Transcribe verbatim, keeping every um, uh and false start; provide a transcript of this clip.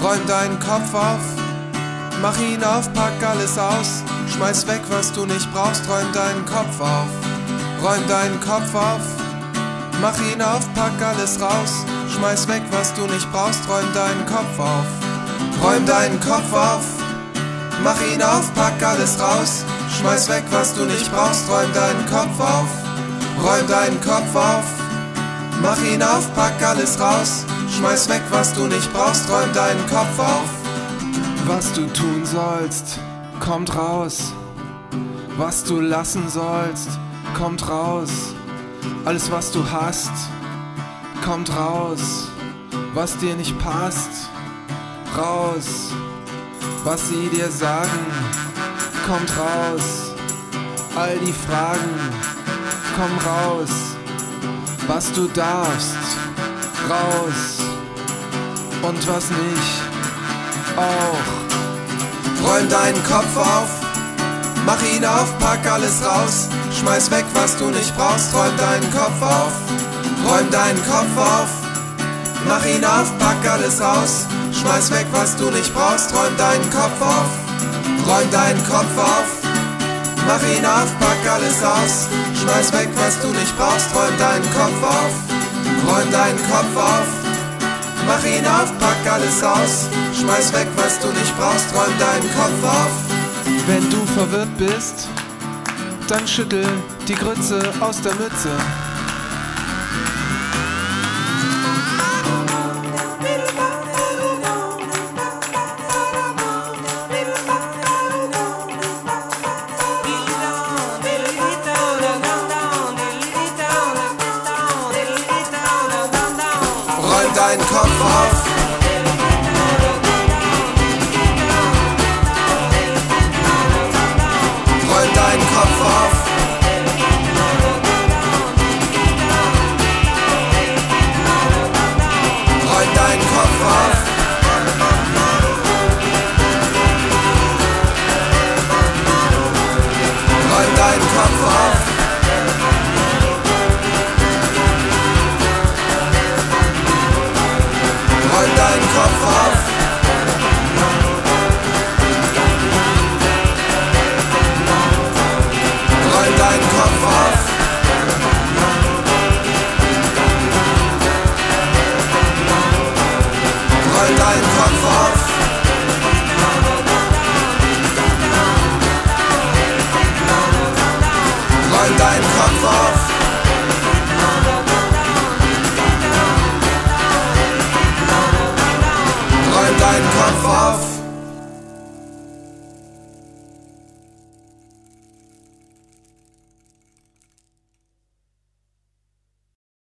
Räum deinen Kopf auf, mach ihn auf, pack alles aus. Schmeiß weg, was du nicht brauchst, räum deinen Kopf auf. Räum deinen Kopf auf, mach ihn auf, pack alles raus. Schmeiß weg, was du nicht brauchst, räum deinen Kopf auf. Räum deinen Kopf auf, mach ihn auf, pack alles raus. Schmeiß weg, was du nicht brauchst, räum deinen Kopf auf. Räum deinen Kopf auf, mach ihn auf, pack alles raus. Schmeiß weg, was du nicht brauchst, räum deinen Kopf auf. Was du tun sollst, kommt raus. Was du lassen sollst, kommt raus. Alles, was du hast, kommt raus. Was dir nicht passt, raus. Was sie dir sagen, kommt raus. All die Fragen, komm raus. Was du darfst, raus. Und was nicht, auch. Räum deinen Kopf auf, mach ihn auf, pack alles raus. Schmeiß weg, was du nicht brauchst, räum deinen Kopf auf. Räum deinen Kopf auf, mach ihn auf, pack alles aus. Schmeiß weg, was du nicht brauchst, räum deinen Kopf auf. Räum deinen Kopf auf, mach ihn auf, pack alles aus. Schmeiß weg, was du nicht brauchst, räum deinen Kopf auf. Räum deinen Kopf auf, mach ihn auf, pack alles aus. Schmeiß weg, was du nicht brauchst, räum deinen Kopf auf. Wenn du verwirrt bist, dann schüttel die Grütze aus der Mütze. Räum deinen Kopf auf,